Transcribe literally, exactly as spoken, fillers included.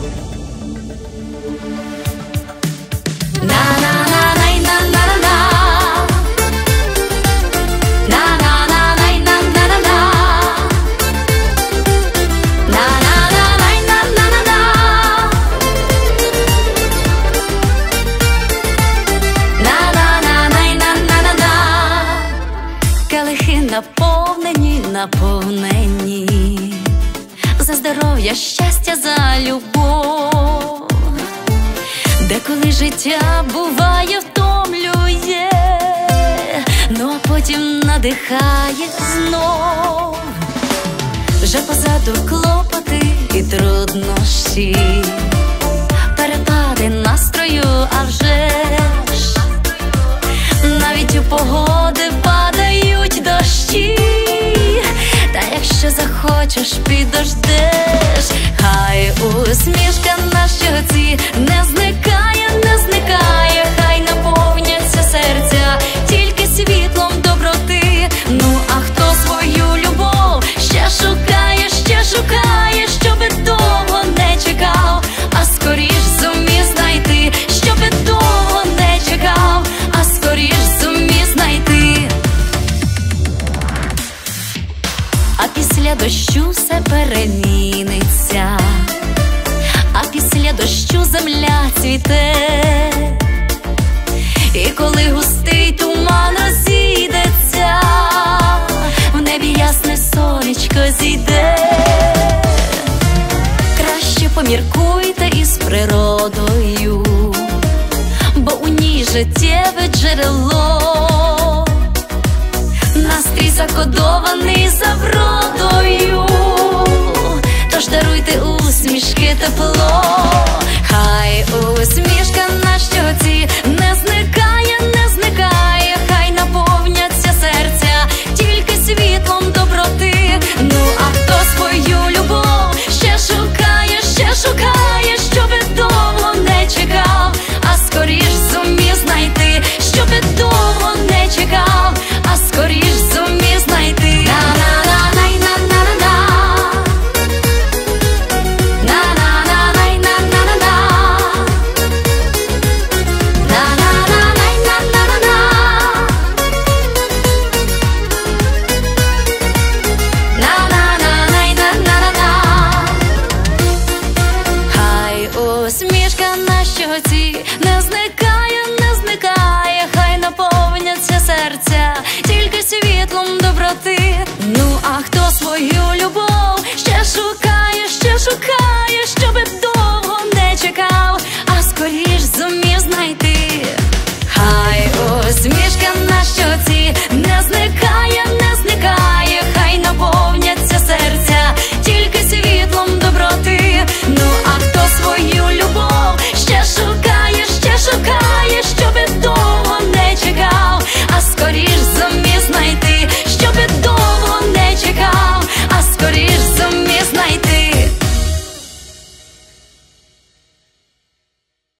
Наповнені, наповнені за здоров'я, щастя, за любов. Деколи життя буває, втомлює, ну а потім надихає знов. Вже позаду клопоти і труднощі, перепади настрою, а вже ж навіть у погоди падають дощі. Та якщо захочеш, підождеш, хай усмішка на щоці не зникає, не зникає, хай наповняться серця тільки світлом доброти. Ну а хто свою любов ще шукає, ще шукає, щоби довго не чекав, а скоріш зумів знайти, щоби довго не чекав, а скоріш зумів знайти. А після дощу все переміниться, а після дощу земля цвіте. І коли густий туман розійдеться, в небі ясне сонечко зійде. Краще поміркуйте із природою, бо у ній життєве джерело. Настрій закодований за вродою, тож даруйте усмішки, тепло. Хай усмішка на щоці не зникає, не зникає, хай наповняться серця тільки світлом доброти. Ну а хто свою любов ще шукає, ще шукає, щоби довго не чекав, а скоріш зумів знайти, щоби довго не чекав, а скоріш зумів знайти. Усмішка на щоці не зникає, не зникає, хай наповняться серця тільки світлом доброти. Ну а хто свою любов ще шукає, ще шукає, ще